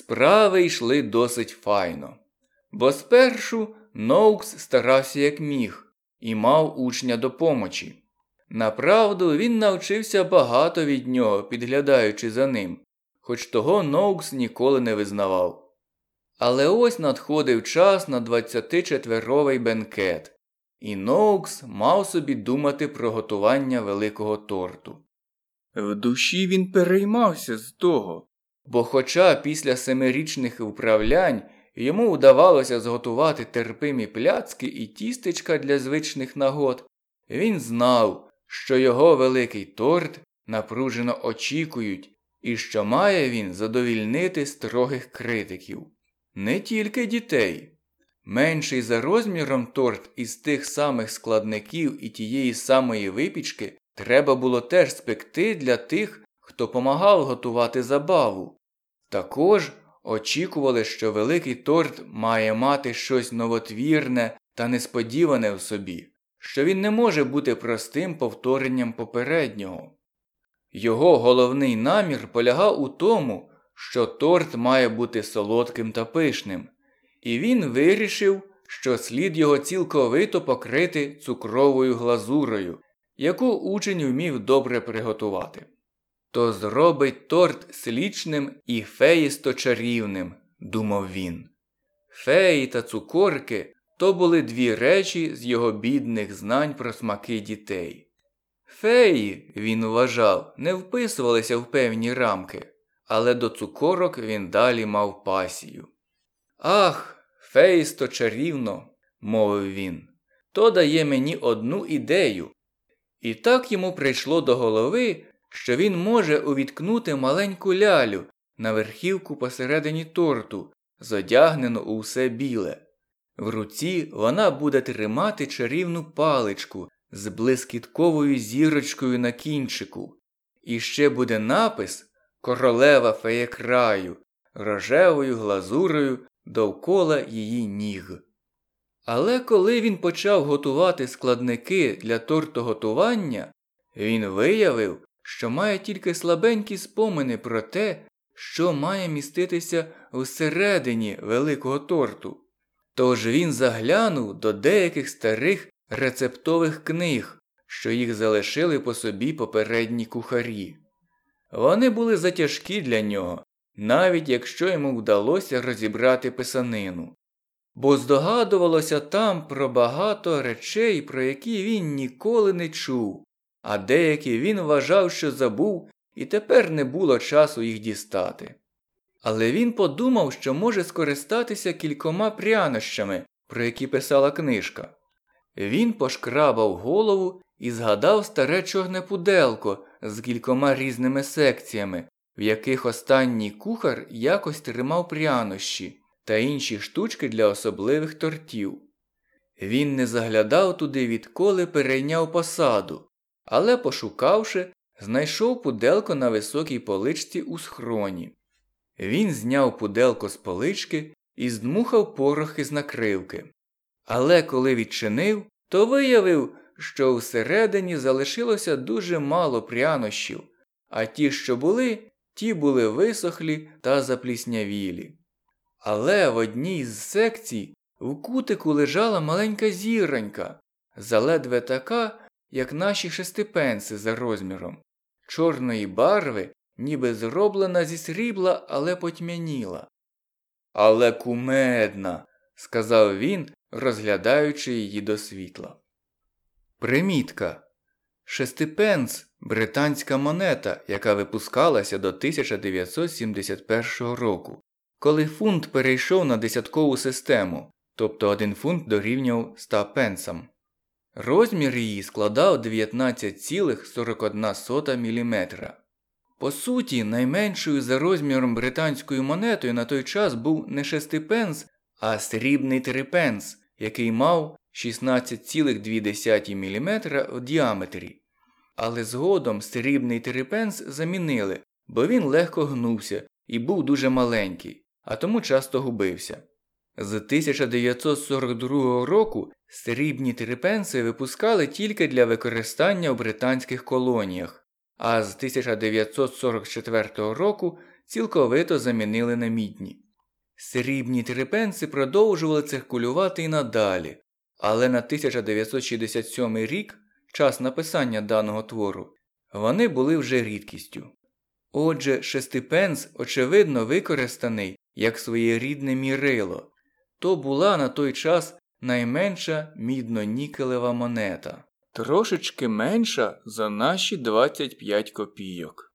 Справи йшли досить файно. Бо спершу Ноукс старався як міг і мав учня до помочі. Направду, він навчився багато від нього, підглядаючи за ним, хоч того Ноукс ніколи не визнавав. Але ось надходив час на 24-й бенкет, і Ноукс мав собі думати про готування великого торту. В душі він переймався з того, бо хоча після 7-річних вправлянь йому вдавалося зготувати терпимі пляцки і тістечка для звичних нагод, він знав, що його великий торт напружено очікують і що має він задовільнити строгих критиків. Не тільки дітей. Менший за розміром торт із тих самих складників і тієї самої випічки треба було теж спекти для тих, хто помагав готувати забаву. Також очікували, що великий торт має мати щось новотвірне та несподіване в собі, що він не може бути простим повторенням попереднього. Його головний намір полягав у тому, що торт має бути солодким та пишним, і він вирішив, що слід його цілковито покрити цукровою глазурою, яку учень вмів добре приготувати. То зробить торт слічним і феїсто-чарівним, думав він. Феї та цукорки – то були дві речі з його бідних знань про смаки дітей. Феї, він вважав, не вписувалися в певні рамки, але до цукорок він далі мав пасію. «Ах, феїсто-чарівно», – мовив він, – «то дає мені одну ідею». І так йому прийшло до голови, що він може увіткнути маленьку лялю на верхівку посередині торту, зодягнену у все біле. В руці вона буде тримати чарівну паличку з блискітковою зірочкою на кінчику. І ще буде напис «Королева феєкраю» рожевою глазурою довкола її ніг. Але коли він почав готувати складники для тортоготування, він виявив, що має тільки слабенькі спомини про те, що має міститися всередині великого торту. Тож він заглянув до деяких старих рецептових книг, що їх залишили по собі попередні кухарі. Вони були затяжкі для нього, навіть якщо йому вдалося розібрати писанину. Бо здогадувалося там про багато речей, про які він ніколи не чув, а деякі він вважав, що забув, і тепер не було часу їх дістати. Але він подумав, що може скористатися кількома прянощами, про які писала книжка. Він пошкрабав голову і згадав старе чорне пуделко з кількома різними секціями, в яких останній кухар якось тримав прянощі та інші штучки для особливих тортів. Він не заглядав туди, відколи перейняв посаду, але, пошукавши, знайшов пуделко на високій поличці у схроні. Він зняв пуделко з полички і здмухав порохи з накривки. Але коли відчинив, то виявив, що всередині залишилося дуже мало прянощів, а ті, що були, ті були висохлі та запліснявілі. Але в одній з секцій в кутику лежала маленька зіронька, заледве така, як наші шестипенси за розміром, чорної барви, ніби зроблена зі срібла, але потьмяніла. «Але кумедна», – сказав він, розглядаючи її до світла. Примітка. Шестипенс – британська монета, яка випускалася до 1971 року, коли фунт перейшов на десяткову систему, тобто 1 фунт дорівнював 100 пенсам. Розмір її складав 19,41 мм. По суті, найменшою за розміром британською монетою на той час був не шестипенс, а срібний трипенс, який мав 16,2 мм в діаметрі. Але згодом срібний трипенс замінили, бо він легко гнувся і був дуже маленький, а тому часто губився. З 1942 року срібні трипенси випускали тільки для використання в британських колоніях, а з 1944 року цілковито замінили на мідні. Срібні 3 пенси продовжували циркулювати і надалі, але на 1967 рік, час написання даного твору, вони були вже рідкістю. Отже, 6 пенс, очевидно, використаний як своєрідне мірило. То була на той час найменша мідно-нікелева монета. Трошечки менша за наші 25 копійок.